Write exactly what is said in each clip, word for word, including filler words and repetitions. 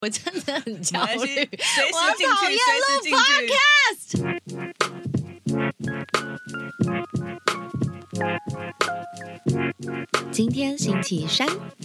我真的很焦虑， 随时进去， 我讨厌录 podcast。今天星期三，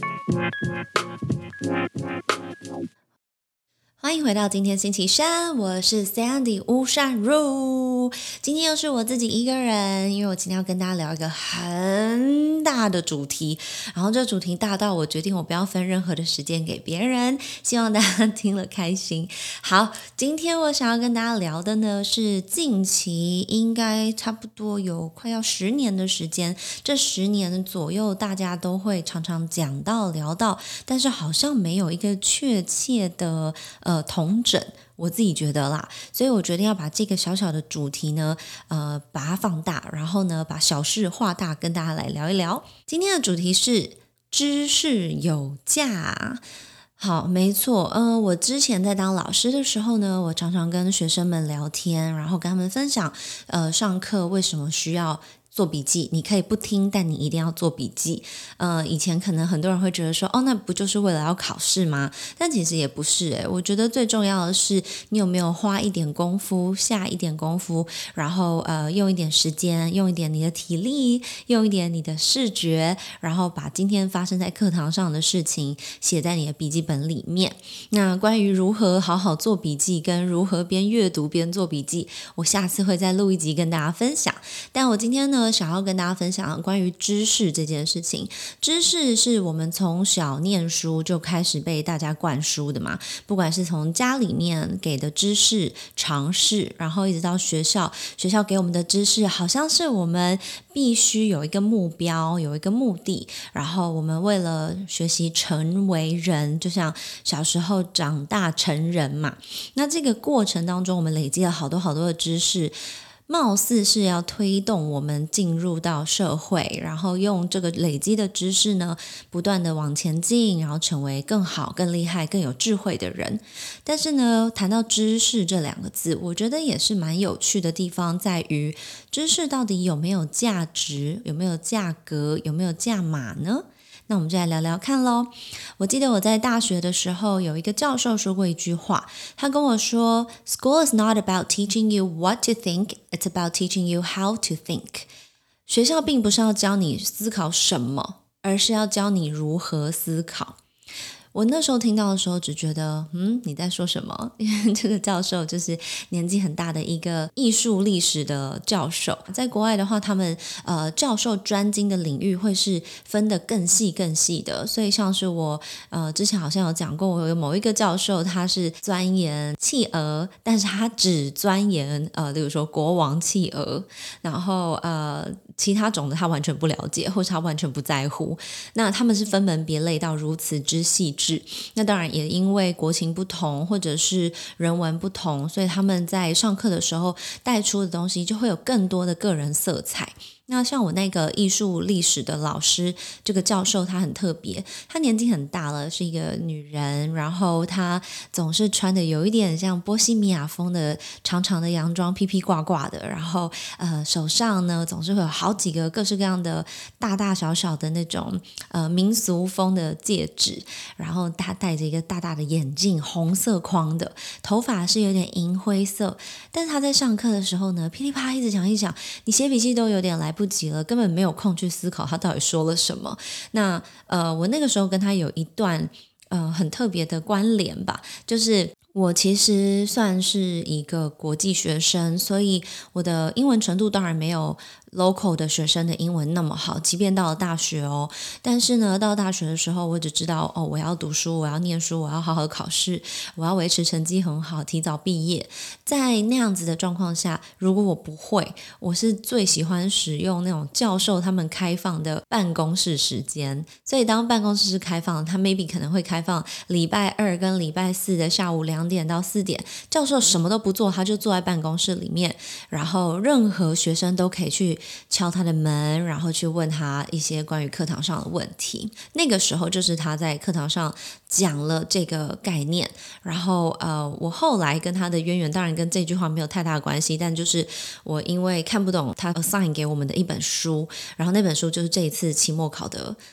欢迎回到今天星期三，我是 Sandy 吴善如。今天又是我自己一个人，因为我今天要跟大家聊一个很大的主题，然后这主题大到我决定我不要分任何的时间给别人，希望大家听了开心。好，今天我想要跟大家聊的呢是近期应该差不多有快要十年的时间，这十年左右大家都会常常讲到聊到，但是好像没有一个确切的呃统整，我自己觉得啦，所以我决定要把这个小小的主题呢，呃，把它放大，然后呢，把小事化大，跟大家来聊一聊。今天的主题是知识有价。好，没错，呃，我之前在当老师的时候呢，我常常跟学生们聊天，然后跟他们分享，呃，上课为什么需要做笔记，你可以不听，但你一定要做笔记。呃，以前可能很多人会觉得说，哦，那不就是为了要考试吗？但其实也不是诶，我觉得最重要的是你有没有花一点功夫，下一点功夫，然后呃，用一点时间，用一点你的体力，用一点你的视觉，然后把今天发生在课堂上的事情写在你的笔记本里面。那关于如何好好做笔记，跟如何边阅读边做笔记，我下次会再录一集跟大家分享。但我今天呢，想要跟大家分享关于知识这件事情。知识是我们从小念书就开始被大家灌输的嘛，不管是从家里面给的知识常识，然后一直到学校，学校给我们的知识好像是我们必须有一个目标，有一个目的，然后我们为了学习成为人，就像小时候长大成人嘛，那这个过程当中我们累积了好多好多的知识，貌似是要推动我们进入到社会，然后用这个累积的知识呢，不断的往前进，然后成为更好、更厉害、更有智慧的人。但是呢，谈到知识这两个字，我觉得也是蛮有趣的地方，在于知识到底有没有价值，有没有价格，有没有价码呢？那我们就来聊聊看咯。我记得我在大学的时候，有一个教授说过一句话，他跟我说 School is not about teaching you what to think, it's about teaching you how to think. 学校并不是要教你思考什么，而是要教你如何思考。我那时候听到的时候只觉得嗯，你在说什么？因为这个教授就是年纪很大的一个艺术历史的教授，在国外的话他们呃教授专精的领域会是分得更细更细的，所以像是我呃之前好像有讲过，我有某一个教授他是钻研企鹅，但是他只钻研呃例如说国王企鹅，然后呃其他种的他完全不了解，或是他完全不在乎。那他们是分门别类到如此之细致，那当然也因为国情不同或者是人文不同，所以他们在上课的时候带出的东西就会有更多的个人色彩。那像我那个艺术历史的老师，这个教授他很特别，他年纪很大了，是一个女人，然后她总是穿的有一点像波西米亚风的长长的洋装，披披挂挂的，然后呃手上呢总是会有好几个各式各样的大大小小的那种呃民俗风的戒指，然后她戴着一个大大的眼镜，红色框的，头发是有点银灰色，但是她在上课的时候呢，噼里啪啦一直讲一讲，你写笔记都有点来不及了，根本没有空去思考他到底说了什么。那呃，我那个时候跟他有一段呃很特别的关联吧，就是我其实算是一个国际学生，所以我的英文程度当然没有local 的学生的英文那么好，即便到了大学哦，但是呢，到大学的时候，我只知道哦，我要读书，我要念书，我要好好考试，我要维持成绩很好，提早毕业。在那样子的状况下，如果我不会，我是最喜欢使用那种教授他们开放的办公室时间。所以当办公室是开放，他 maybe 可能会开放礼拜二跟礼拜四的下午两点到四点，教授什么都不做，他就坐在办公室里面，然后任何学生都可以去敲他的门，然后去问他一些关于课堂上的问题。那个时候就是他在课堂上讲了这个概念，然后呃，我后来跟他的渊源当然跟这句话没有太大的关系，但就是我因为看不懂他 assign 给我们的一本书，然后那本书就是这一次期末考的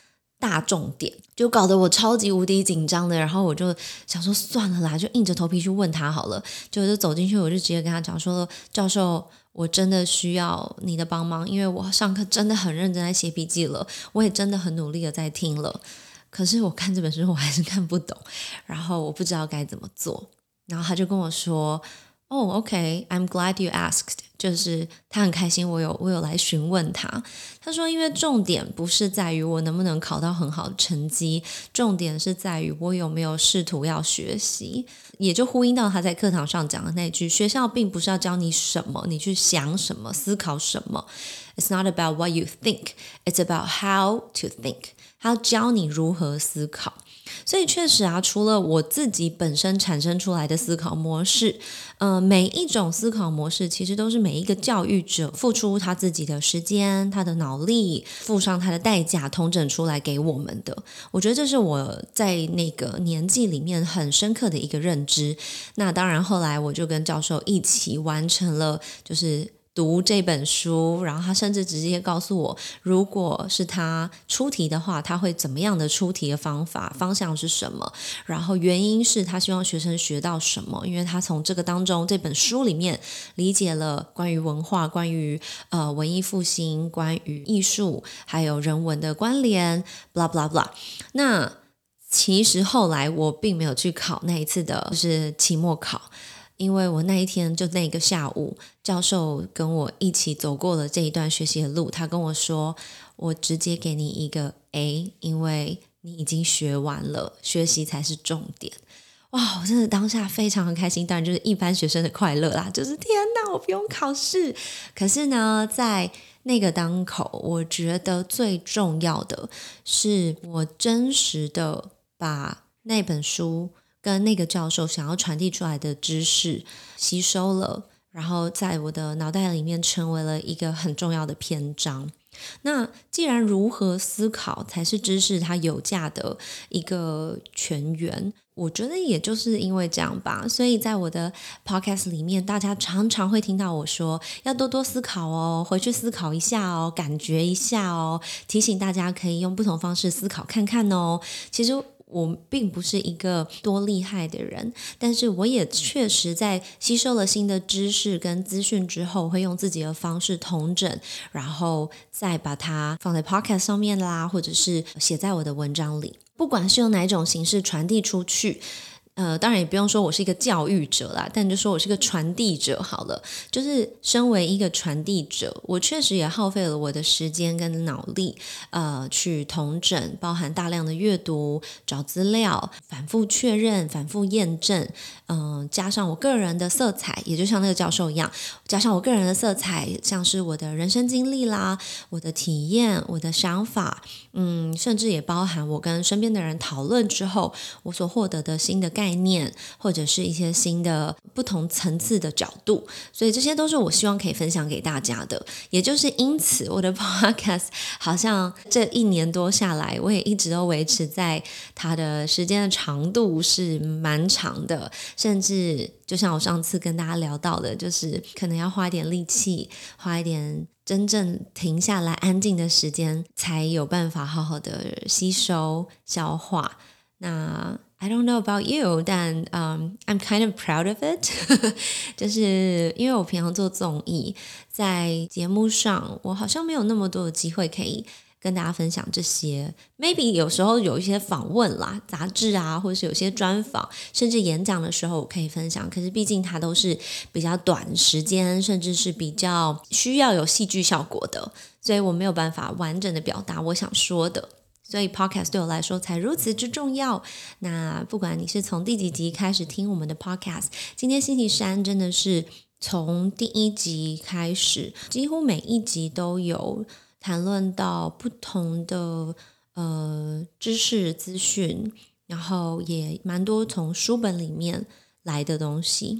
大重点，就搞得我超级无敌紧张的。然后我就想说算了啦，就硬着头皮去问他好了。就就走进去，我就直接跟他讲说，教授，我真的需要你的帮忙，因为我上课真的很认真在写笔记了，我也真的很努力的在听了，可是我看这本书我还是看不懂，然后我不知道该怎么做。然后他就跟我说哦、oh, OK, I'm glad you asked， 就是他很开心我有我有来询问他。他说因为重点不是在于我能不能考到很好的成绩，重点是在于我有没有试图要学习，也就呼应到他在课堂上讲的那句，学校并不是要教你什么，你去想什么，思考什么。It's not about what you think, it's about how to think。 他要教你如何思考。所以确实啊，除了我自己本身产生出来的思考模式，呃，每一种思考模式其实都是每一个教育者付出他自己的时间、他的脑力，付上他的代价，统整出来给我们的。我觉得这是我在那个年纪里面很深刻的一个认知。那当然后来我就跟教授一起完成了就是读这本书，然后他甚至直接告诉我，如果是他出题的话，他会怎么样的出题的方法，方向是什么，然后原因是他希望学生学到什么，因为他从这个当中这本书里面理解了关于文化，关于呃文艺复兴，关于艺术还有人文的关联 blah blah blah。 那其实后来我并没有去考那一次的就是期末考，因为我那一天就那个下午，教授跟我一起走过了这一段学习的路，他跟我说我直接给你一个 A， 因为你已经学完了，学习才是重点。哇，我真的当下非常的开心，当然就是一般学生的快乐啦，就是天哪，我不用考试。可是呢，在那个当口，我觉得最重要的是我真实的把那本书跟那个教授想要传递出来的知识吸收了，然后在我的脑袋里面成为了一个很重要的篇章。那既然如何思考才是知识它有价的一个泉源，我觉得也就是因为这样吧，所以在我的 podcast 里面，大家常常会听到我说要多多思考哦，回去思考一下哦，感觉一下哦，提醒大家可以用不同方式思考看看哦。其实我并不是一个多厉害的人，但是我也确实在吸收了新的知识跟资讯之后，会用自己的方式统整，然后再把它放在 podcast 上面啦，或者是写在我的文章里，不管是用哪一种形式传递出去。呃，当然也不用说我是一个教育者啦，但就说我是个传递者好了。就是身为一个传递者，我确实也耗费了我的时间跟脑力，呃，去统整，包含大量的阅读、找资料、反复确认、反复验证，嗯、呃，加上我个人的色彩，也就像那个教授一样，加上我个人的色彩，像是我的人生经历啦、我的体验、我的想法，嗯，甚至也包含我跟身边的人讨论之后，我所获得的新的概念，或者是一些新的不同层次的角度，所以这些都是我希望可以分享给大家的。也就是因此我的 podcast 好像这一年多下来，我也一直都维持在它的时间的长度是蛮长的，甚至就像我上次跟大家聊到的，就是可能要花一点力气，花一点真正停下来安静的时间，才有办法好好的吸收消化。那I don't know about you， 但、um, I'm kind of proud of it 就是因为我平常做综艺，在节目上我好像没有那么多的机会可以跟大家分享这些， maybe 有时候有一些访问啦，杂志啊，或者是有些专访，甚至演讲的时候我可以分享，可是毕竟它都是比较短时间，甚至是比较需要有戏剧效果的，所以我没有办法完整的表达我想说的，所以 podcast 对我来说才如此之重要。那不管你是从第几集开始听我们的 podcast， 今天星期三真的是从第一集开始，几乎每一集都有谈论到不同的呃知识资讯，然后也蛮多从书本里面来的东西。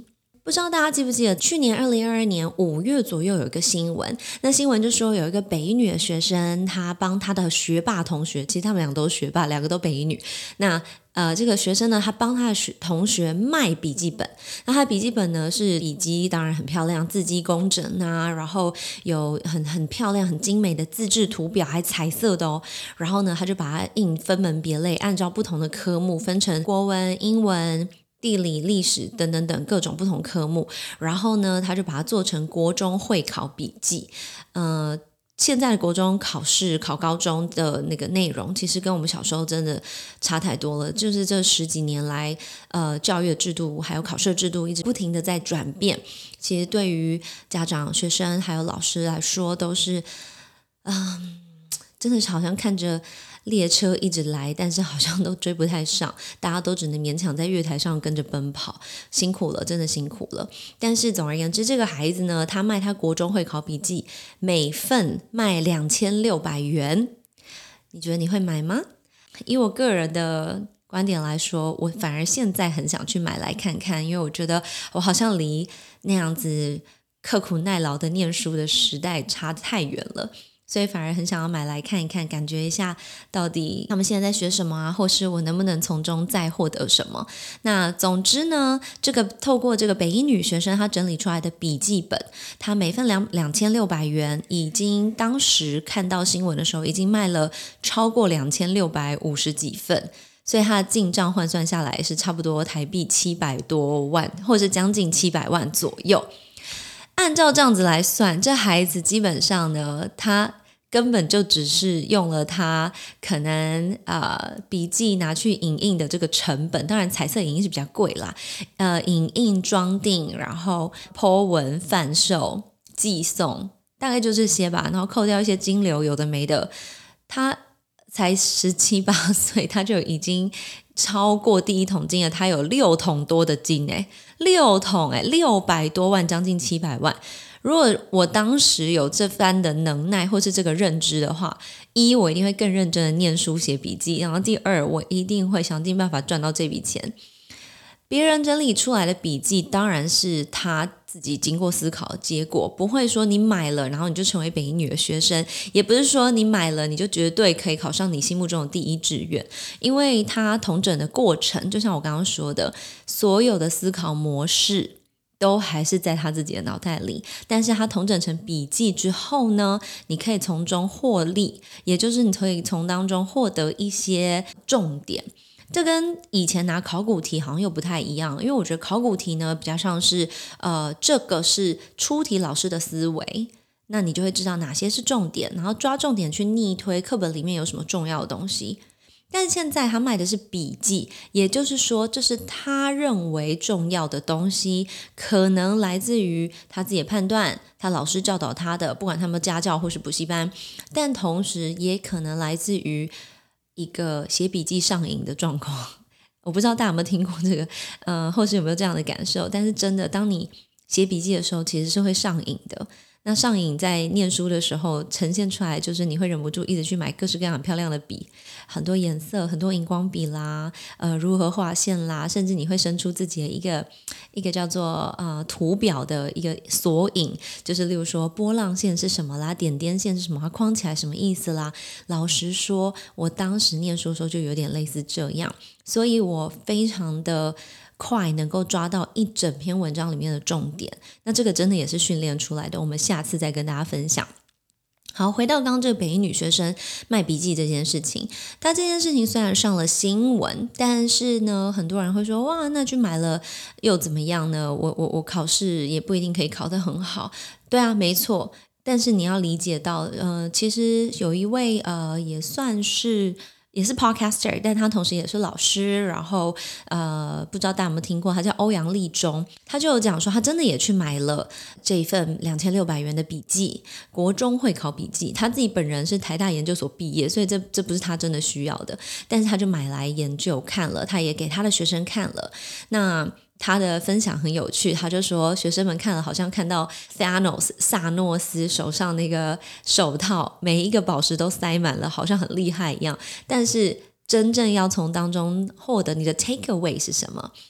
不知道大家记不记得，去年二零二二年五月左右有一个新闻，那新闻就说有一个北一女的学生，她帮她的学霸同学，其实他们两个都是学霸，两个都北一女，那呃，这个学生呢，他帮他的学同学卖笔记本，那他的笔记本呢是笔记，当然很漂亮，字迹工整啊，然后有很很漂亮、很精美的自制图表，还彩色的哦。然后呢，他就把它印分门别类，按照不同的科目分成国文、英文、地理、历史等等等各种不同科目，然后呢，他就把它做成国中会考笔记。呃，现在的国中考试考高中的那个内容，其实跟我们小时候真的差太多了。就是这十几年来，呃，教育的制度还有考试制度一直不停的在转变。其实对于家长、学生还有老师来说，都是，嗯、呃，真的是好像看着列车一直来，但是好像都追不太上，大家都只能勉强在月台上跟着奔跑，辛苦了，真的辛苦了。但是总而言之，这个孩子呢，他卖他国中会考笔记，每份卖两千六百元，你觉得你会买吗？以我个人的观点来说，我反而现在很想去买来看看，因为我觉得我好像离那样子刻苦耐劳的念书的时代差太远了，所以反而很想要买来看一看，感觉一下到底他们现在在学什么啊，或是我能不能从中再获得什么。那总之呢，这个透过这个北一女学生她整理出来的笔记本，她每份两两千六百元，已经当时看到新闻的时候已经卖了超过两千六百五十几份，所以它的进账换算下来是差不多台币七百多万，或者是将近七百万左右。按照这样子来算，这孩子基本上呢，他根本就只是用了他可能呃笔记拿去影印的这个成本，当然彩色影印是比较贵啦，呃影印装订，然后 po 文贩售寄送，大概就这些吧，然后扣掉一些金流有的没的，他才十七八岁，他就已经超过第一桶金了，他有六桶多的金诶，六桶诶，六百多万，将近七百万。如果我当时有这番的能耐或是这个认知的话，一我一定会更认真的念书写笔记，然后第二我一定会想尽办法赚到这笔钱。别人整理出来的笔记当然是他自己经过思考的结果，不会说你买了然后你就成为北一女的学生，也不是说你买了你就绝对可以考上你心目中的第一志愿，因为他统整的过程就像我刚刚说的，所有的思考模式都还是在他自己的脑袋里，但是他统整成笔记之后呢，你可以从中获利，也就是你可以从当中获得一些重点。这跟以前拿考古题好像又不太一样，因为我觉得考古题呢比较像是呃，这个是出题老师的思维，那你就会知道哪些是重点，然后抓重点去逆推课本里面有什么重要的东西。但是现在他卖的是笔记，也就是说这是他认为重要的东西，可能来自于他自己的判断，他老师教导他的，不管他们家教或是补习班，但同时也可能来自于一个写笔记上瘾的状况。我不知道大家有没有听过这个呃，或是有没有这样的感受，但是真的当你写笔记的时候其实是会上瘾的。那上瘾在念书的时候呈现出来，就是你会忍不住一直去买各式各样很漂亮的笔，很多颜色，很多荧光笔啦，呃，如何画线啦，甚至你会生出自己的一个一个叫做呃图表的一个索引，就是例如说波浪线是什么啦，点点线是什么，它框起来什么意思啦。老实说，我当时念书的时候就有点类似这样，所以我非常的快能够抓到一整篇文章里面的重点，那这个真的也是训练出来的，我们下次再跟大家分享。好，回到刚刚这个北一女学生卖笔记这件事情，她这件事情虽然上了新闻，但是呢很多人会说，哇，那去买了又怎么样呢？我我我考试也不一定可以考得很好。对啊，没错，但是你要理解到呃，其实有一位呃也算是也是 podcaster， 但他同时也是老师，然后呃，不知道大家有没有听过，他叫欧阳立中，他就有讲说他真的也去买了这一份两千六百元的笔记，国中会考笔记，他自己本人是台大研究所毕业，所以这这不是他真的需要的，但是他就买来研究看了，他也给他的学生看了。那他的分享很有趣，他就说学生们看了好像看到 Thanos 萨诺斯手上那个手套，每一个宝石都塞满了，好像很厉害一样，但是真正要从当中获得你的 takeaway 是什么？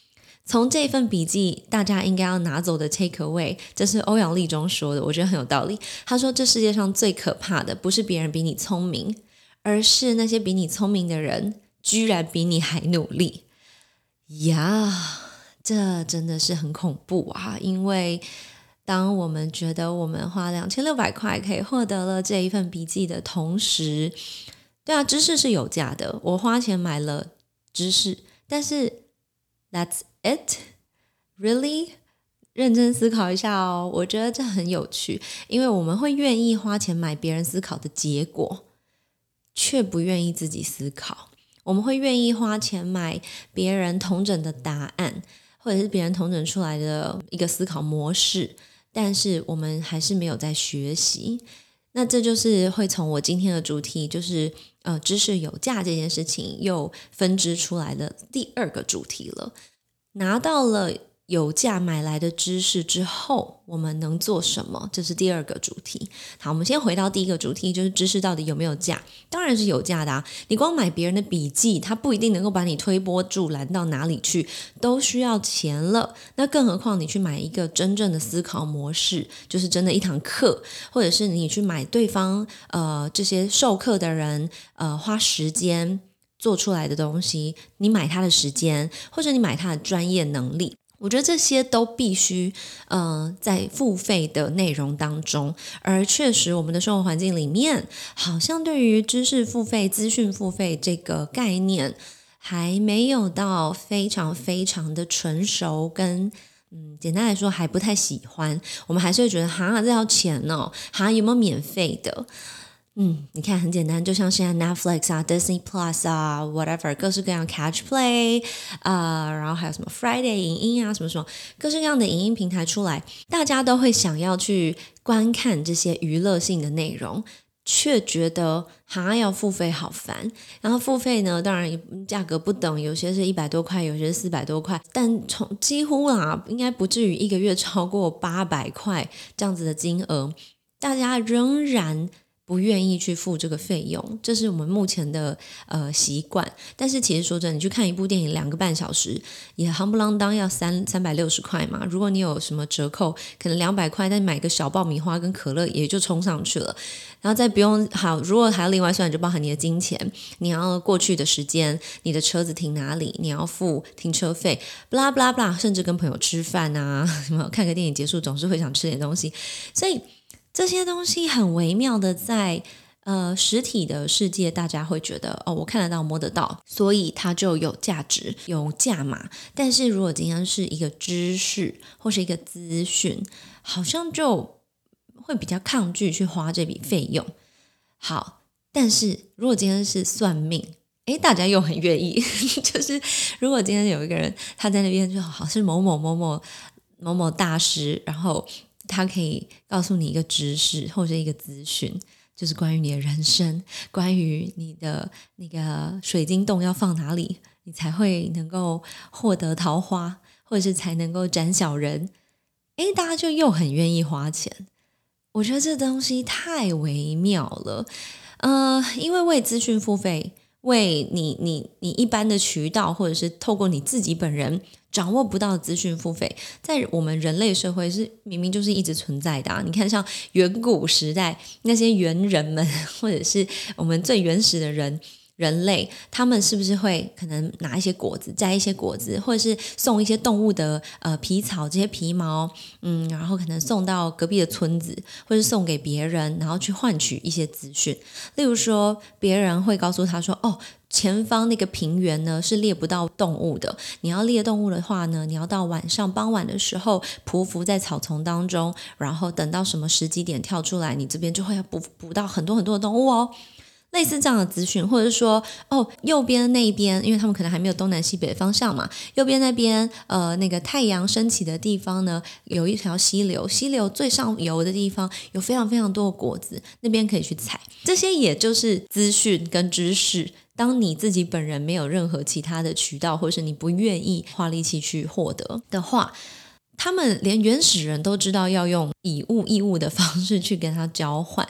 从这份笔记大家应该要拿走的 take away， 这是欧阳立中说的，我觉得很有道理。他说这世界上最可怕的不是别人比你聪明，而是那些比你聪明的人居然比你还努力呀，这真的是很恐怖啊！因为当我们觉得我们花两千六百块可以获得了这一份笔记的同时，对啊，知识是有价的，我花钱买了知识，但是 that's it? Really? 认真思考一下哦，我觉得这很有趣，因为我们会愿意花钱买别人思考的结果，却不愿意自己思考。我们会愿意花钱买别人统整的答案，或者是别人统整出来的一个思考模式，但是我们还是没有在学习。那这就是会从我今天的主题，就是呃知识有价这件事情又分支出来的第二个主题了。拿到了有价买来的知识之后，我们能做什么？这是第二个主题。好，我们先回到第一个主题，就是知识到底有没有价？当然是有价的啊！你光买别人的笔记，它不一定能够把你推波助澜到哪里去，都需要钱了。那更何况你去买一个真正的思考模式，就是真的一堂课，或者是你去买对方呃这些授课的人呃花时间做出来的东西，你买他的时间，或者你买他的专业能力。我觉得这些都必须呃在付费的内容当中，而确实我们的生活环境里面好像对于知识付费、资讯付费这个概念还没有到非常非常的成熟，跟嗯简单来说还不太喜欢。我们还是会觉得哈这要钱哦，哈有没有免费的？嗯，你看很简单，就像现在 Netflix 啊 Disney Plus 啊 whatever 各式各样 Catch Play 啊、呃，然后还有什么 Friday 影音啊什么什么各式各样的影音平台出来，大家都会想要去观看这些娱乐性的内容，却觉得哈要付费好烦。然后付费呢，当然价格不等，有些是一百多块，有些是四百多块，但从几乎啊应该不至于一个月超过八百块这样子的金额，大家仍然不愿意去付这个费用，这是我们目前的呃习惯。但是其实说真的，你去看一部电影两个半小时，也夯不啷当要三三百六十块嘛。如果你有什么折扣，可能两百块，但买个小爆米花跟可乐也就冲上去了。然后再不用好，如果还要另外算，就包含你的金钱，你要过去的时间，你的车子停哪里，你要付停车费，不啦不啦不啦，甚至跟朋友吃饭啊，什么看个电影结束总是会想吃点东西，所以这些东西很微妙的在呃实体的世界，大家会觉得哦，我看得到摸得到，所以它就有价值有价码。但是如果今天是一个知识或是一个资讯，好像就会比较抗拒去花这笔费用。好，但是如果今天是算命，诶，大家又很愿意就是如果今天有一个人他在那边就好是某某某某某某大师，然后他可以告诉你一个知识或者一个资讯，就是关于你的人生，关于你的那个水晶洞要放哪里，你才会能够获得桃花，或者是才能够斩小人。诶，大家就又很愿意花钱。我觉得这东西太微妙了，呃，因为为资讯付费，为你你你一般的渠道，或者是透过你自己本人掌握不到的资讯付费，在我们人类社会是明明就是一直存在的啊。你看像远古时代那些猿人们，或者是我们最原始的人人类，他们是不是会可能拿一些果子，摘一些果子，或者是送一些动物的呃皮草，这些皮毛，嗯，然后可能送到隔壁的村子，或者是送给别人，然后去换取一些资讯。例如说，别人会告诉他说，哦，前方那个平原呢是猎不到动物的，你要猎动物的话呢，你要到晚上傍晚的时候匍匐在草丛当中，然后等到什么时机点跳出来，你这边就会捕捕到很多很多的动物哦。类似这样的资讯，或者是说哦，右边那一边，因为他们可能还没有东南西北的方向嘛，右边那边呃那个太阳升起的地方呢，有一条溪流，溪流最上游的地方有非常非常多的果子，那边可以去采。这些也就是资讯跟知识，当你自己本人没有任何其他的渠道，或是你不愿意花力气去获得的话，他们连原始人都知道要用以物易物的方式去跟他交换。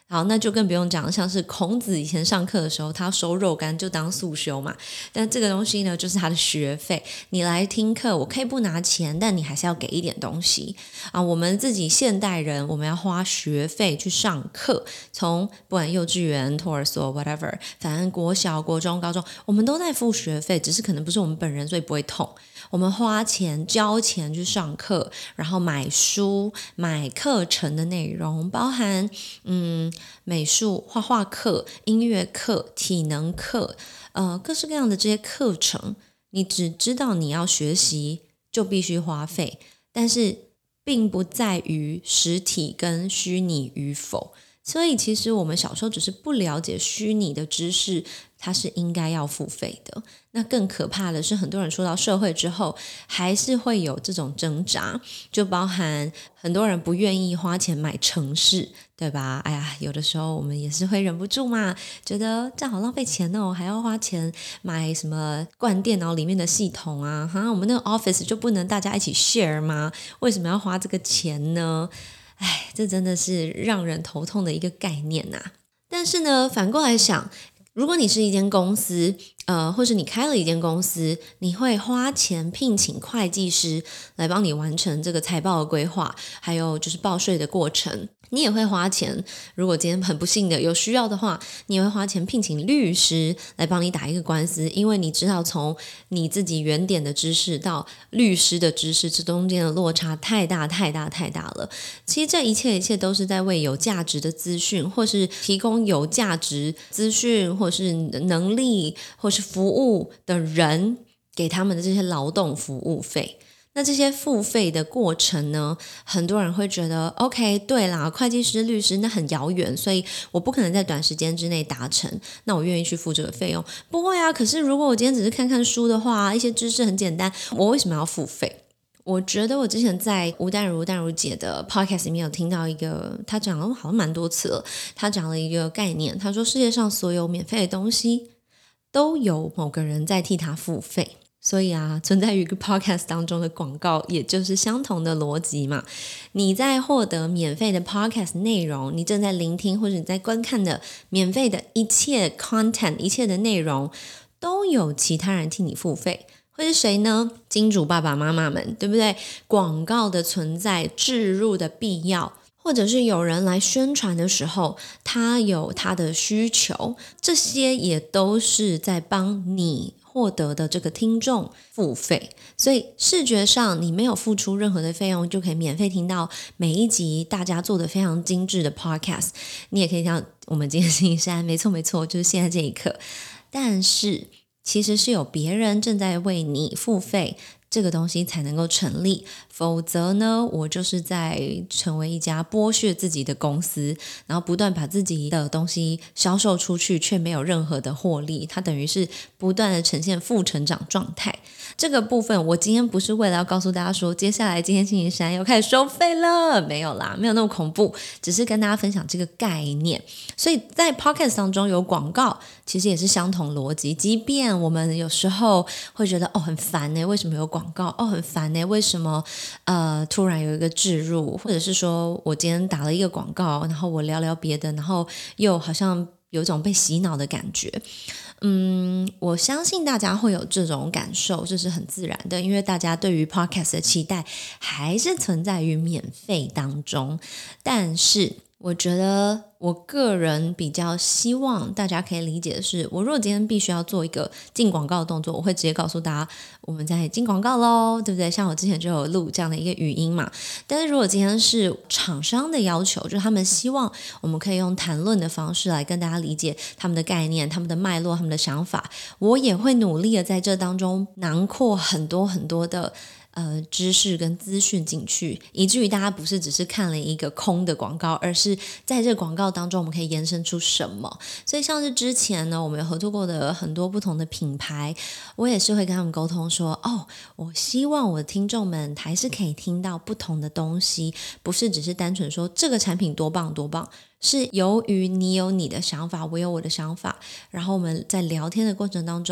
好，那就更不用讲，像是孔子以前上课的时候，他收肉干就当速修嘛。但这个东西呢，就是他的学费。你来听课，我可以不拿钱，但你还是要给一点东西啊。我们自己现代人，我们要花学费去上课，从不管幼稚园、托儿所 whatever， 反正国小、国中、高中，我们都在付学费，只是可能不是我们本人，所以不会痛。我们花钱交钱去上课，然后买书买课程的内容，包含嗯美术画画课、音乐课、体能课，呃各式各样的这些课程，你只知道你要学习就必须花费，但是并不在于实体跟虚拟与否。所以其实我们小时候只是不了解虚拟的知识，它是应该要付费的。那更可怕的是，很多人出到社会之后还是会有这种挣扎，就包含很多人不愿意花钱买程式，对吧？哎呀，有的时候我们也是会忍不住嘛，觉得这样好浪费钱哦，还要花钱买什么灌电脑里面的系统啊，哈，我们那个 Office 就不能大家一起 share 吗？为什么要花这个钱呢？哎，这真的是让人头痛的一个概念啊。但是呢，反过来想，如果你是一间公司，呃，或是你开了一间公司，你会花钱聘请会计师来帮你完成这个财报的规划，还有就是报税的过程。你也会花钱，如果今天很不幸的有需要的话，你也会花钱聘请律师来帮你打一个官司，因为你知道从你自己原点的知识到律师的知识，这中间的落差太大太大太大了。其实这一切一切都是在为有价值的资讯，或是提供有价值资讯，或是能力，或是服务的人给他们的这些劳动服务费。那这些付费的过程呢，很多人会觉得 OK 对啦，会计师律师那很遥远，所以我不可能在短时间之内达成，那我愿意去付这个费用。不会啊，可是如果我今天只是看看书的话，一些知识很简单，我为什么要付费？我觉得我之前在吴淡如淡如姐的 podcast 里面有听到一个，他讲了好像蛮多次了，他讲了一个概念，他说世界上所有免费的东西都有某个人在替他付费。所以啊，存在于一个 podcast 当中的广告也就是相同的逻辑嘛。你在获得免费的 podcast 内容，你正在聆听或者你在观看的免费的一切 content 一切的内容，都有其他人替你付费。会是谁呢？金主爸爸妈妈们，对不对？广告的存在，置入的必要，或者是有人来宣传的时候，他有他的需求，这些也都是在帮你获得的这个听众付费。所以视觉上你没有付出任何的费用，就可以免费听到每一集大家做的非常精致的 podcast。你也可以像我们今天星期三，没错没错，就是现在这一刻。但是其实是有别人正在为你付费，这个东西才能够成立，否则呢，我就是在成为一家剥削自己的公司，然后不断把自己的东西销售出去，却没有任何的获利，它等于是不断的呈现负成长状态。这个部分我今天不是为了要告诉大家说接下来今天星期三要开始收费了，没有啦，没有那么恐怖，只是跟大家分享这个概念。所以在 podcast 当中有广告其实也是相同逻辑，即便我们有时候会觉得哦很烦耶，为什么有广告，哦很烦耶，为什么呃突然有一个置入，或者是说我今天打了一个广告，然后我聊聊别的，然后又好像有一种被洗脑的感觉。嗯，我相信大家会有这种感受，这是很自然的，因为大家对于 podcast 的期待还是存在于免费当中。但是我觉得我个人比较希望大家可以理解的是，我如果今天必须要做一个进广告的动作，我会直接告诉大家我们在进广告咯，对不对？像我之前就有录这样的一个语音嘛。但是如果今天是厂商的要求，就是他们希望我们可以用谈论的方式来跟大家理解他们的概念，他们的脉络，他们的想法，我也会努力的在这当中囊括很多很多的呃，知识跟资讯进去，以至于大家不是只是看了一个空的广告，而是在这个广告当中我们可以延伸出什么。所以像是之前呢，我们有合作过的很多不同的品牌，我也是会跟他们沟通说，哦，我希望我的听众们还是可以听到不同的东西，不是只是单纯说这个产品多棒多棒，是由于你有你的想法，我有我的想法，然后我们在聊天的过程当中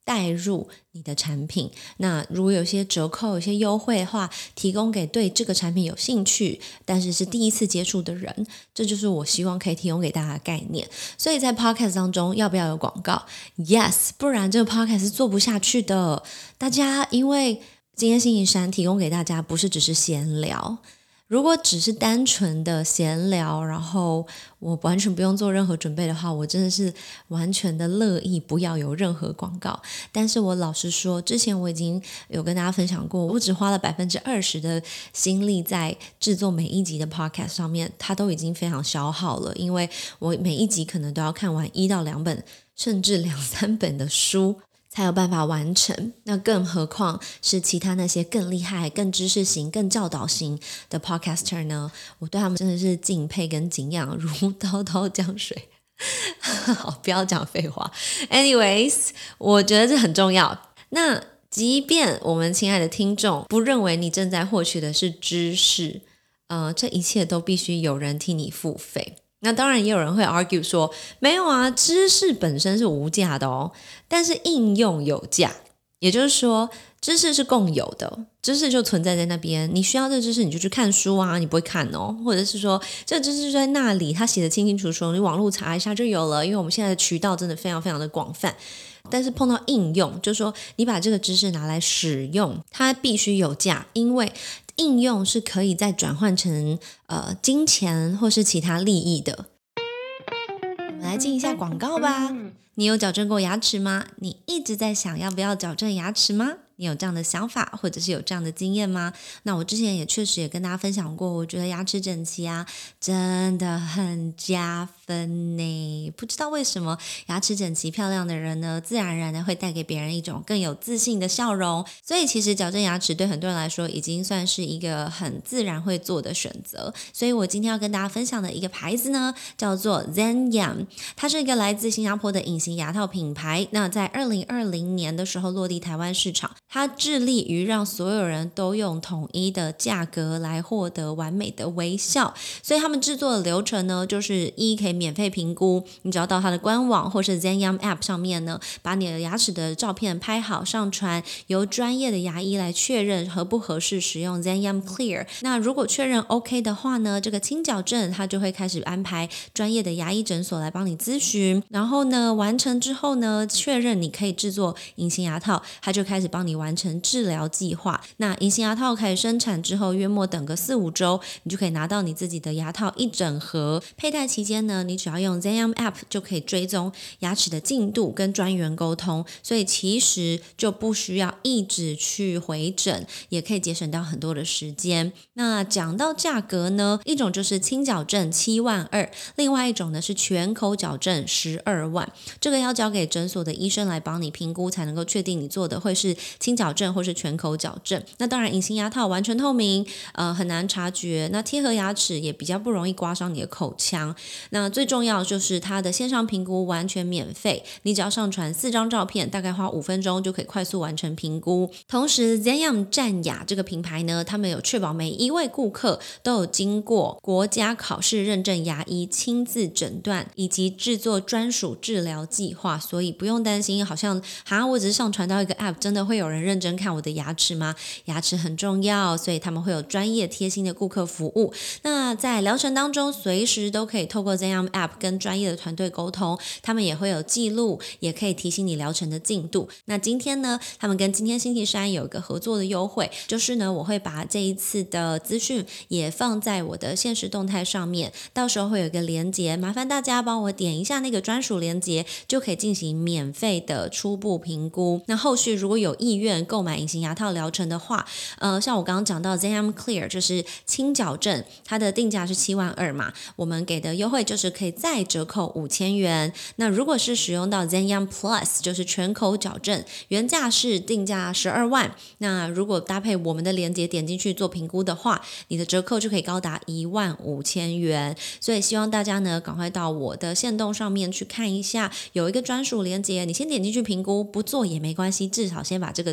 带入你的产品。那如果有些折扣有些优惠的话，提供给对这个产品有兴趣但是是第一次接触的人，这就是我希望可以提供给大家的概念。所以在 podcast 当中要不要有广告？ Yes， 不然这个 podcast 是做不下去的。大家因为今天星期三提供给大家不是只是闲聊，如果只是单纯的闲聊，然后我完全不用做任何准备的话，我真的是完全的乐意不要有任何广告。但是我老实说，之前我已经有跟大家分享过，我只花了百分之二十的心力在制作每一集的 podcast 上面，它都已经非常消耗了，因为我每一集可能都要看完一到两本甚至两三本的书才有办法完成，那更何况是其他那些更厉害更知识型更教导型的 podcaster 呢？我对他们真的是敬佩跟敬仰如滔滔江水好，不要讲废话。 anyways， 我觉得这很重要。那即便我们亲爱的听众不认为你正在获取的是知识，呃，这一切都必须有人替你付费。那当然也有人会 argue 说，没有啊，知识本身是无价的哦，但是应用有价。也就是说，知识是共有的，知识就存在在那边，你需要这个知识你就去看书啊，你不会看哦，或者是说这个知识就在那里，它写得清清楚楚，你网络查一下就有了，因为我们现在的渠道真的非常非常的广泛。但是碰到应用，就是说你把这个知识拿来使用，它必须有价，因为应用是可以再转换成呃金钱或是其他利益的。我们来进一下广告吧。你有矫正过牙齿吗？你一直在想要不要矫正牙齿吗？你有这样的想法或者是有这样的经验吗？那我之前也确实也跟大家分享过，我觉得牙齿整齐啊真的很加分呢。不知道为什么牙齿整齐漂亮的人呢，自然而然的会带给别人一种更有自信的笑容。所以其实矫正牙齿对很多人来说已经算是一个很自然会做的选择。所以我今天要跟大家分享的一个牌子呢叫做 Zenyum， 它是一个来自新加坡的隐形牙套品牌。那在二零二零年的时候落地台湾市场，它致力于让所有人都用统一的价格来获得完美的微笑。所以他们制作的流程呢，就是一可以免费评估，你只要到它的官网或是 Zenyum App 上面呢，把你的牙齿的照片拍好上传，由专业的牙医来确认合不合适使用 Zenyum Clear。 那如果确认 OK 的话呢，这个轻矫正它就会开始安排专业的牙医诊所来帮你咨询，然后呢完成之后呢，确认你可以制作隐形牙套，它就开始帮你完成治疗计划。那隐形牙套开始生产之后，约莫等个四五周，你就可以拿到你自己的牙套一整盒。佩戴期间呢，你只要用 Zenyum App 就可以追踪牙齿的进度跟专员沟通，所以其实就不需要一直去回诊，也可以节省到很多的时间。那讲到价格呢，一种就是轻矫正七万二，另外一种呢是全口矫正十二万。这个要交给诊所的医生来帮你评估，才能够确定你做的会是轻矫正或是全口矫正。那当然隐形牙套完全透明，呃，很难察觉，那贴合牙齿也比较不容易刮伤你的口腔。那最重要就是它的线上评估完全免费，你只要上传四张照片，大概花五分钟就可以快速完成评估。同时 Zenyum 战牙这个品牌呢，他们有确保每一位顾客都有经过国家考试认证牙医亲自诊断以及制作专属治疗计划，所以不用担心好像哈我只是上传到一个 app， 真的会有人认真看我的牙齿吗？牙齿很重要，所以他们会有专业贴心的顾客服务。那在疗程当中随时都可以透过 Zenyum App 跟专业的团队沟通，他们也会有记录，也可以提醒你疗程的进度。那今天呢，他们跟今天星期三有一个合作的优惠，就是呢我会把这一次的资讯也放在我的限时动态上面，到时候会有一个连结，麻烦大家帮我点一下那个专属连结，就可以进行免费的初步评估。那后续如果有意愿购买隐形牙套疗程的话，呃，像我刚刚讲到 Zenyum Clear 就是轻矫正，它的定价是七万二嘛，我们给的优惠就是可以再折扣五千元。那如果是使用到 Zenyum Plus 就是全口矫正，原价是定价十二万，那如果搭配我们的连结点进去做评估的话，你的折扣就可以高达一万五千元。所以希望大家呢赶快到我的限动上面去看一下，有一个专属连结，你先点进去评估，不做也没关系，至少先把这个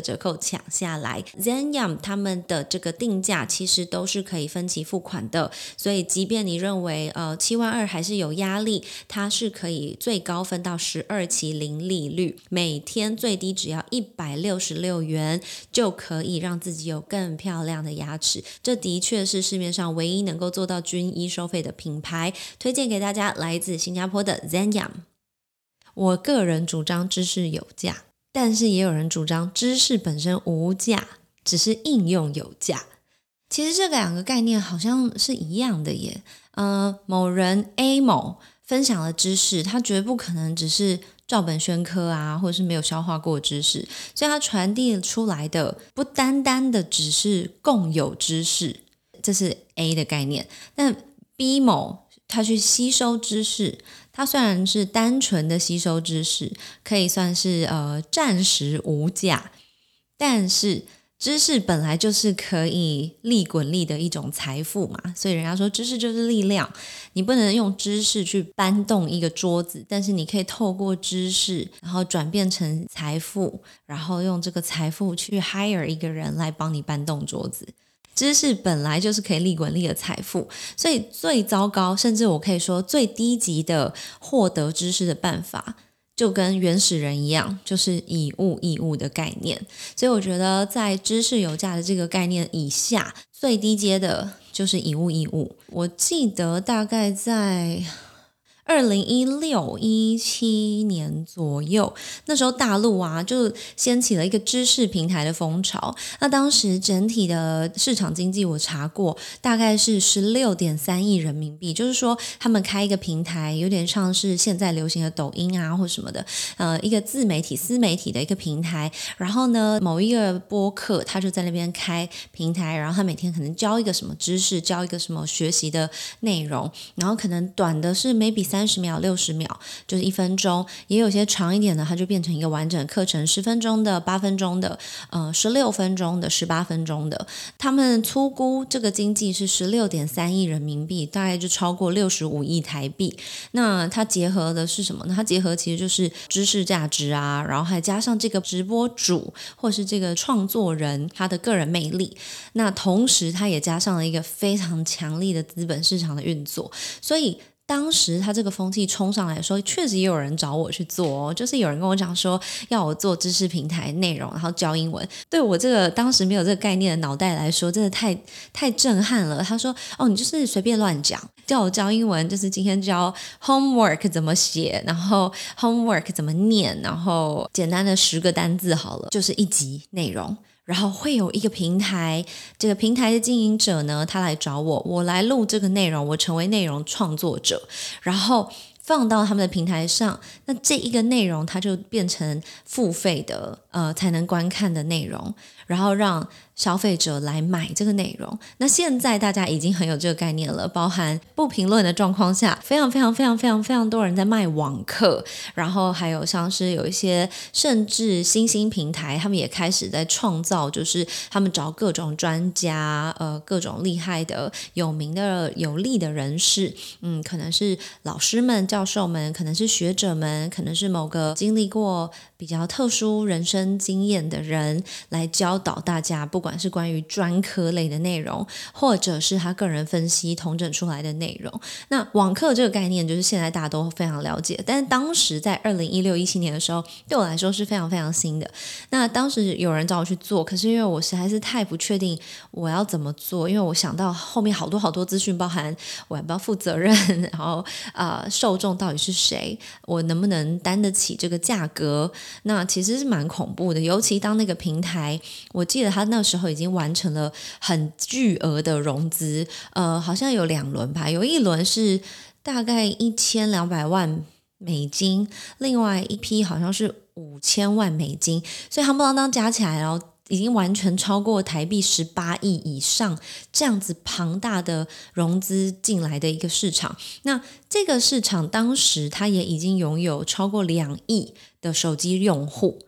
折扣抢下来。 Zenyum 他们的这个定价其实都是可以分期付款的，所以即便你认为呃七万二还是有压力，它是可以最高分到十二期零利率，每天最低只要一百六十六元就可以让自己有更漂亮的牙齿。这的确是市面上唯一能够做到均一收费的品牌，推荐给大家来自新加坡的 Zenyum。 我个人主张知识有价，但是也有人主张知识本身无价，只是应用有价。其实这两个概念好像是一样的耶。呃，某人 A 某分享了知识，他绝不可能只是照本宣科啊，或者是没有消化过知识，所以他传递出来的不单单的只是共有知识，这是 A 的概念。但 B 某他去吸收知识，它虽然是单纯的吸收知识，可以算是呃暂时无价，但是知识本来就是可以利滚利的一种财富嘛，所以人家说知识就是力量，你不能用知识去搬动一个桌子，但是你可以透过知识然后转变成财富，然后用这个财富去 hire 一个人来帮你搬动桌子。知识本来就是可以利滚利的财富，所以最糟糕，甚至我可以说最低级的获得知识的办法，就跟原始人一样，就是以物易物的概念。所以我觉得在知识有价的这个概念以下，最低阶的就是以物易物。我记得大概在二零一六一七年左右，那时候大陆啊就掀起了一个知识平台的风潮。那当时整体的市场经济我查过，大概是十六点三亿人民币，就是说他们开一个平台，有点像是现在流行的抖音啊或什么的，呃，一个自媒体私媒体的一个平台。然后呢，某一个播客他就在那边开平台，然后他每天可能教一个什么知识，教一个什么学习的内容，然后可能短的是 maybe三十秒六十秒，就是一分钟，也有些长一点的，它就变成一个完整的课程，十分钟的、八分钟的、呃十六分钟的、十八分钟的。他们粗估这个经济是十六点三亿人民币，大概就超过六十五亿台币。那它结合的是什么呢？它结合其实就是知识价值啊，然后还加上这个直播主或是这个创作人他的个人魅力。那同时它也加上了一个非常强力的资本市场的运作，所以当时他这个风气冲上来的时候，确实也有人找我去做哦，就是有人跟我讲说要我做知识平台内容，然后教英文。对我这个当时没有这个概念的脑袋来说，真的太太震撼了。他说哦，你就是随便乱讲，叫我教英文，就是今天教 homework 怎么写，然后 homework 怎么念，然后简单的十个单字好了，就是一集内容。然后会有一个平台，这个平台的经营者呢，他来找我，我来录这个内容，我成为内容创作者，然后放到他们的平台上，那这一个内容它就变成付费的呃才能观看的内容，然后让消费者来买这个内容。那现在大家已经很有这个概念了，包含不评论的状况下，非常非常非常非常非常多人在卖网课，然后还有像是有一些甚至新兴平台，他们也开始在创造，就是他们找各种专家，呃，各种厉害的、有名的、有力的人士，嗯，可能是老师们、教授们，可能是学者们，可能是某个经历过比较特殊人生经验的人来教导大家，不管是关于专科类的内容，或者是他个人分析统整出来的内容。那网课这个概念就是现在大家都非常了解，但是当时在二零一六一七年的时候，对我来说是非常非常新的。那当时有人找我去做，可是因为我实在是太不确定我要怎么做，因为我想到后面好多好多资讯，包含我要不要负责任，然后呃受众到底是谁，我能不能担得起这个价格，那其实是蛮恐怖的。尤其当那个平台，我记得他那时候已经完成了很巨额的融资，呃，好像有两轮吧，有一轮是大概一千两百万美金，另外一批好像是五千万美金，所以他们当当加起来，然后已经完全超过台币十八亿以上这样子庞大的融资进来的一个市场。那这个市场当时它也已经拥有超过两亿的手机用户，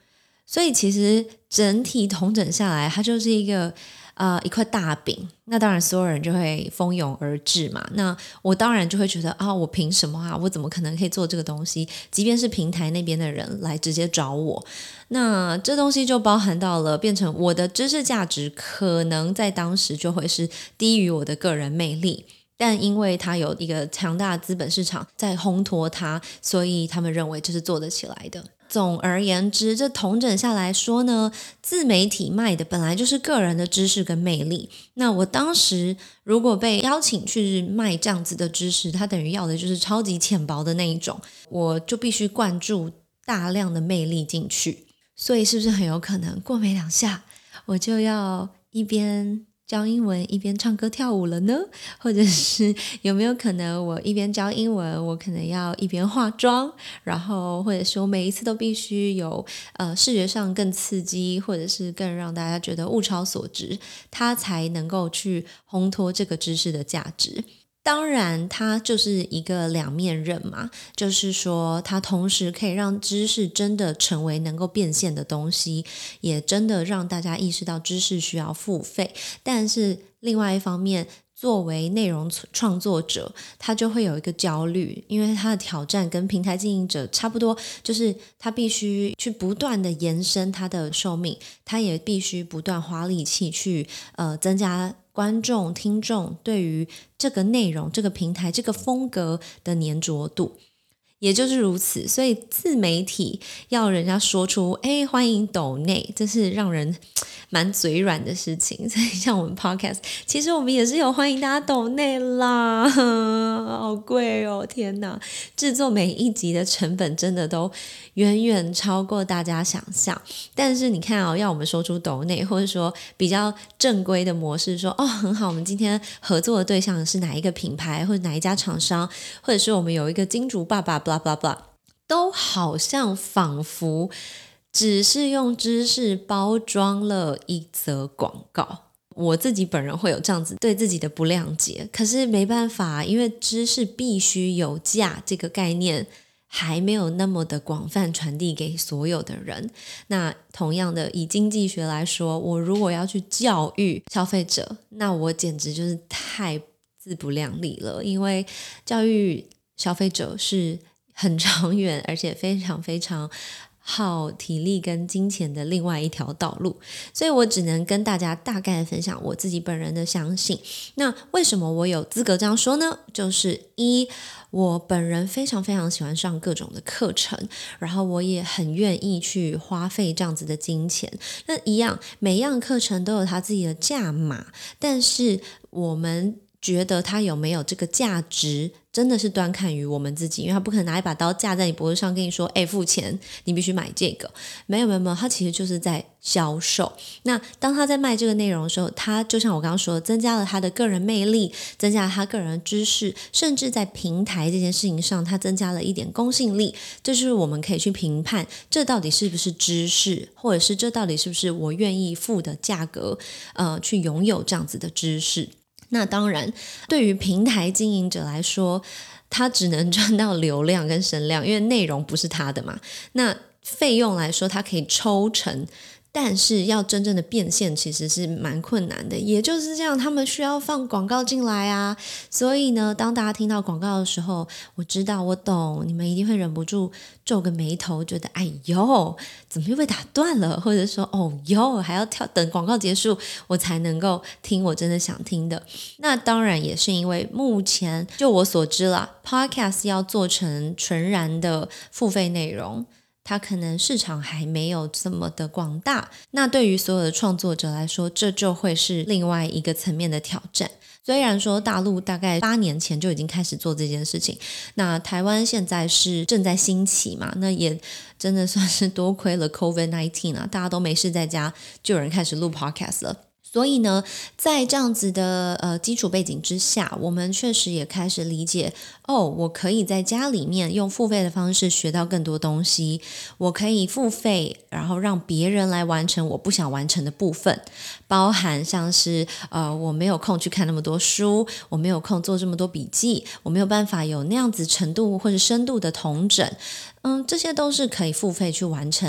所以其实整体统整下来，它就是一个呃一块大饼。那当然所有人就会蜂拥而至嘛。那我当然就会觉得啊，我凭什么啊？我怎么可能可以做这个东西？即便是平台那边的人来直接找我，那这东西就包含到了变成我的知识价值可能在当时就会是低于我的个人魅力。但因为它有一个强大的资本市场在烘托它，所以他们认为这是做得起来的。总而言之，这统整下来说呢，自媒体卖的本来就是个人的知识跟魅力。那我当时如果被邀请去卖这样子的知识，它等于要的就是超级浅薄的那一种，我就必须灌注大量的魅力进去。所以是不是很有可能过没两下，我就要一边教英文一边唱歌跳舞了呢？或者是有没有可能我一边教英文，我可能要一边化妆，然后或者说每一次都必须有呃视觉上更刺激，或者是更让大家觉得物超所值，它才能够去烘托这个知识的价值。当然它就是一个两面刃嘛，就是说它同时可以让知识真的成为能够变现的东西，也真的让大家意识到知识需要付费。但是另外一方面，作为内容创作者，他就会有一个焦虑，因为他的挑战跟平台经营者差不多，就是他必须去不断的延伸他的寿命，他也必须不断花力气去呃增加观众听众对于这个内容这个平台这个风格的粘着度。也就是如此，所以自媒体要人家说出哎，欢迎抖内，这是让人蛮嘴软的事情。所以像我们 podcast 其实我们也是有欢迎大家抖内啦，好贵哦，天哪，制作每一集的成本真的都远远超过大家想象。但是你看哦，要我们说出抖内，或者说比较正规的模式说哦很好，我们今天合作的对象是哪一个品牌或者哪一家厂商，或者是我们有一个金主爸爸blah blah blah， 都好像仿佛只是用知识包装了一则广告。我自己本人会有这样子对自己的不谅解，可是没办法，因为知识必须有价这个概念还没有那么的广泛传递给所有的人。那同样的以经济学来说，我如果要去教育消费者，那我简直就是太自不量力了，因为教育消费者是很长远而且非常非常耗体力跟金钱的另外一条道路，所以我只能跟大家大概分享我自己本人的相信。那为什么我有资格这样说呢？就是一，我本人非常非常喜欢上各种的课程，然后我也很愿意去花费这样子的金钱。那一样，每一样课程都有它自己的价码，但是我们觉得它有没有这个价值，真的是端看于我们自己，因为他不可能拿一把刀架在你脖子上跟你说哎，付钱你必须买这个，没有没有没有，他其实就是在销售。那当他在卖这个内容的时候，他就像我刚刚说的，增加了他的个人魅力，增加了他个人的知识，甚至在平台这件事情上他增加了一点公信力，这就是我们可以去评判这到底是不是知识，或者是这到底是不是我愿意付的价格呃，去拥有这样子的知识。那当然对于平台经营者来说，他只能赚到流量跟声量，因为内容不是他的嘛。那费用来说他可以抽成，但是要真正的变现其实是蛮困难的，也就是这样，他们需要放广告进来啊。所以呢，当大家听到广告的时候，我知道我懂，你们一定会忍不住皱个眉头，觉得哎呦怎么又被打断了，或者说哦哟还要跳等广告结束我才能够听我真的想听的。那当然也是因为目前就我所知啦， Podcast 要做成纯然的付费内容，它可能市场还没有这么的广大，那对于所有的创作者来说，这就会是另外一个层面的挑战。虽然说大陆大概八年前就已经开始做这件事情，那台湾现在是正在兴起嘛，那也真的算是多亏了 COVID 十九 啊，大家都没事在家，就有人开始录 podcast 了。所以呢，在这样子的呃基础背景之下，我们确实也开始理解，哦，我可以在家里面用付费的方式学到更多东西，我可以付费，然后让别人来完成我不想完成的部分，包含像是呃我没有空去看那么多书，我没有空做这么多笔记，我没有办法有那样子程度或者深度的统整，嗯，这些都是可以付费去完成。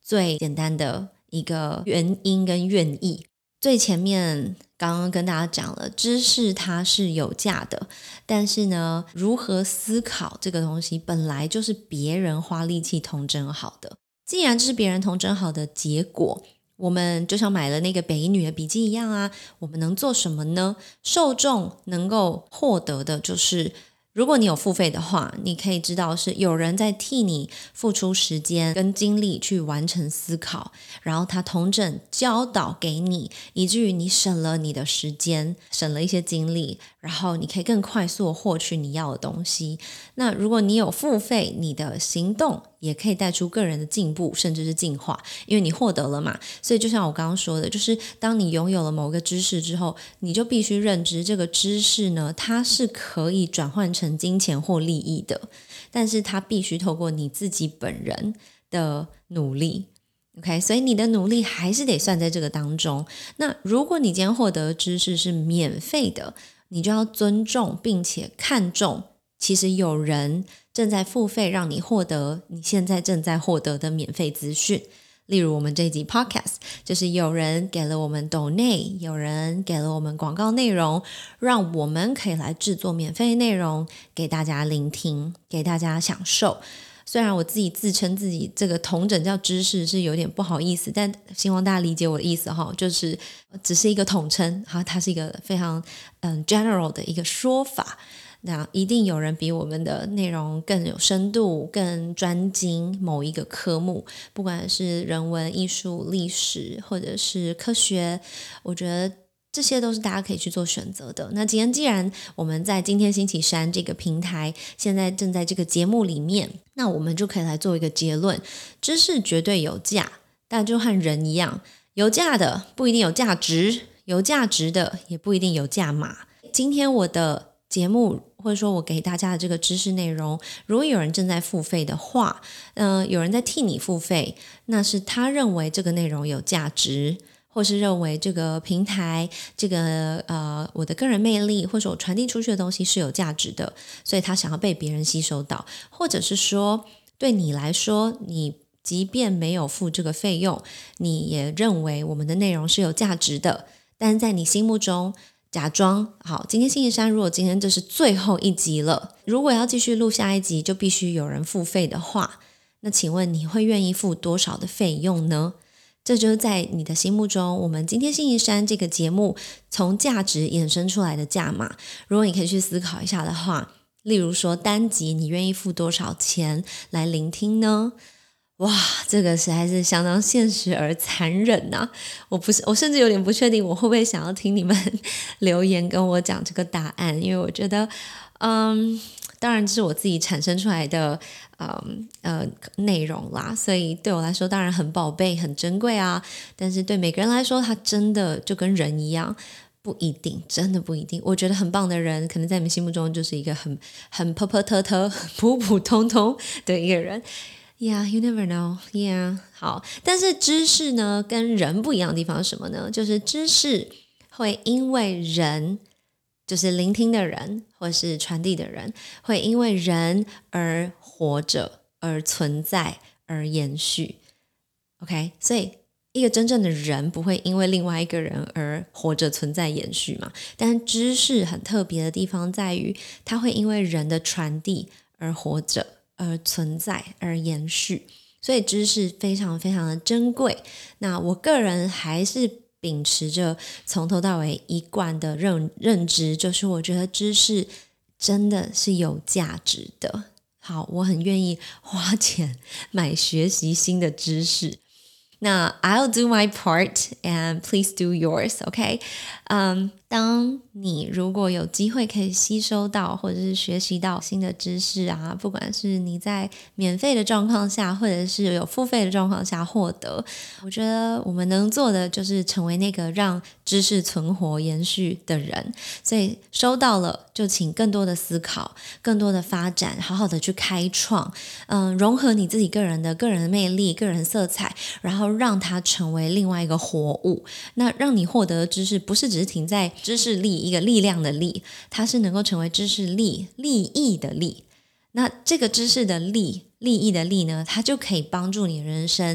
最简单的一个原因跟愿意。最前面刚刚跟大家讲了，知识它是有价的，但是呢，如何思考这个东西本来就是别人花力气统整好的。既然这是别人统整好的结果，我们就像买了那个北一女的笔记一样啊，我们能做什么呢？受众能够获得的就是，如果你有付费的话，你可以知道是有人在替你付出时间跟精力去完成思考，然后他统整教导给你，以至于你省了你的时间，省了一些精力，然后你可以更快速获取你要的东西。那如果你有付费，你的行动也可以带出个人的进步，甚至是进化，因为你获得了嘛。所以就像我刚刚说的，就是当你拥有了某个知识之后，你就必须认知这个知识呢，它是可以转换成金钱或利益的，但是它必须透过你自己本人的努力。OK， 所以你的努力还是得算在这个当中。那如果你今天获得的知识是免费的，你就要尊重并且看重，其实有人正在付费让你获得你现在正在获得的免费资讯。例如我们这一集 podcast 就是有人给了我们 donate， 有人给了我们广告内容，让我们可以来制作免费内容给大家聆听，给大家享受。虽然我自己自称自己这个统整叫知识是有点不好意思，但希望大家理解我的意思哈，就是只是一个统称，它是一个非常嗯 general 的一个说法。那一定有人比我们的内容更有深度，更专精某一个科目，不管是人文、艺术、历史或者是科学，我觉得这些都是大家可以去做选择的。那今天既然我们在今天星期三这个平台现在正在这个节目里面，那我们就可以来做一个结论，知识绝对有价，但就和人一样，有价的不一定有价值，有价值的也不一定有价码。今天我的节目或者说我给大家的这个知识内容，如果有人正在付费的话，呃，有人在替你付费，那是他认为这个内容有价值，或是认为这个平台这个呃我的个人魅力或者我传递出去的东西是有价值的，所以他想要被别人吸收到，或者是说对你来说，你即便没有付这个费用，你也认为我们的内容是有价值的，但是在你心目中假装好，今天星期三，如果今天这是最后一集了，如果要继续录下一集就必须有人付费的话，那请问你会愿意付多少的费用呢？这就是在你的心目中，我们今天星期三这个节目从价值衍生出来的价码。如果你可以去思考一下的话，例如说单集你愿意付多少钱来聆听呢？哇，这个实在是相当现实而残忍啊！我不是，我甚至有点不确定我会不会想要听你们留言跟我讲这个答案，因为我觉得，嗯，当然这是我自己产生出来的，嗯呃内容啦，所以对我来说当然很宝贝、很珍贵啊。但是对每个人来说，它真的就跟人一样。不一定，真的不一定。我觉得很棒的人，可能在你们心目中就是一个很很普普特特、普普通通的一个人。Yeah, you never know. Yeah, 好。但是知识呢，跟人不一样的地方是什么呢？就是知识会因为人，就是聆听的人，或是传递的人，会因为人而活着，而存在，而延续。OK， 所以一个真正的人不会因为另外一个人而活着、存在、延续嘛。但知识很特别的地方在于，它会因为人的传递而活着。而存在而延续，所以知识非常非常的珍贵。那我个人还是秉持着从头到尾一贯的认认知，就是我觉得知识真的是有价值的。好，我很愿意花钱买学习新的知识。那 I'll do my part and please do yours, OK？ 嗯，当你如果有机会可以吸收到或者是学习到新的知识啊，不管是你在免费的状况下或者是有付费的状况下获得，我觉得我们能做的就是成为那个让知识存活延续的人。所以收到了就请更多的思考，更多的发展，好好的去开创，嗯，融合你自己个人的个人的魅力、个人色彩，然后让它成为另外一个活物。那让你获得的知识不是只是停在知识力，一个力量的力，它是能够成为知识力、利益的利。那这个知识的利、利益的利呢，它就可以帮助你人生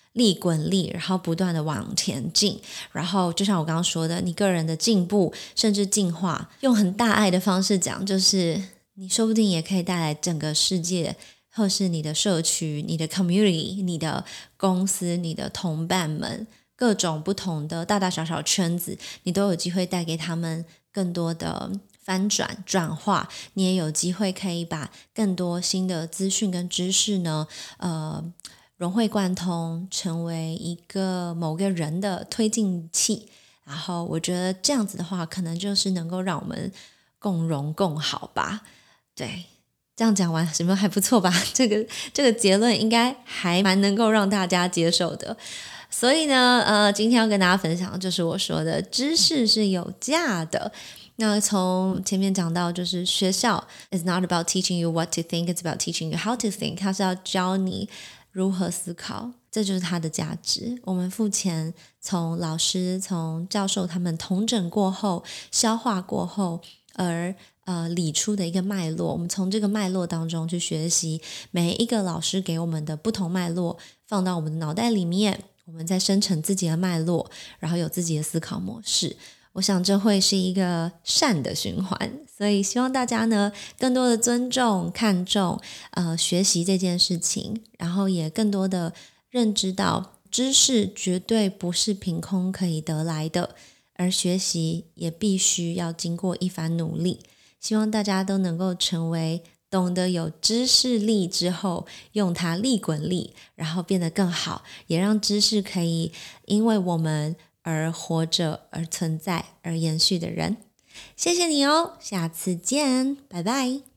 利滚利，然后不断的往前进，然后就像我刚刚说的，你个人的进步甚至进化，用很大爱的方式讲，就是你说不定也可以带来整个世界，或是你的社区、你的 community、你的公司、你的同伴们，各种不同的大大小小圈子，你都有机会带给他们更多的翻转转化，你也有机会可以把更多新的资讯跟知识呢呃融会贯通，成为一个某个人的推进器。然后我觉得这样子的话，可能就是能够让我们共荣共好吧。对，这样讲完什么还不错吧？这个这个结论应该还蛮能够让大家接受的。所以呢，呃，今天要跟大家分享的就是我说的知识是有价的。那从前面讲到，就是学校 is not about teaching you what to think, it's about teaching you how to think. 它是要教你如何思考，这就是它的价值。我们付钱从老师、从教授他们统整过后、消化过后，而呃理出的一个脉络，我们从这个脉络当中去学习，每一个老师给我们的不同脉络，放到我们的脑袋里面，我们再生成自己的脉络，然后有自己的思考模式。我想这会是一个善的循环，所以希望大家呢更多的尊重、看重呃学习这件事情，然后也更多的认知到知识绝对不是凭空可以得来的，而学习也必须要经过一番努力。希望大家都能够成为懂得有知识力之后用它利滚利，然后变得更好，也让知识可以因为我们而活着、而存在、而延续的人。谢谢你哦，下次见，拜拜。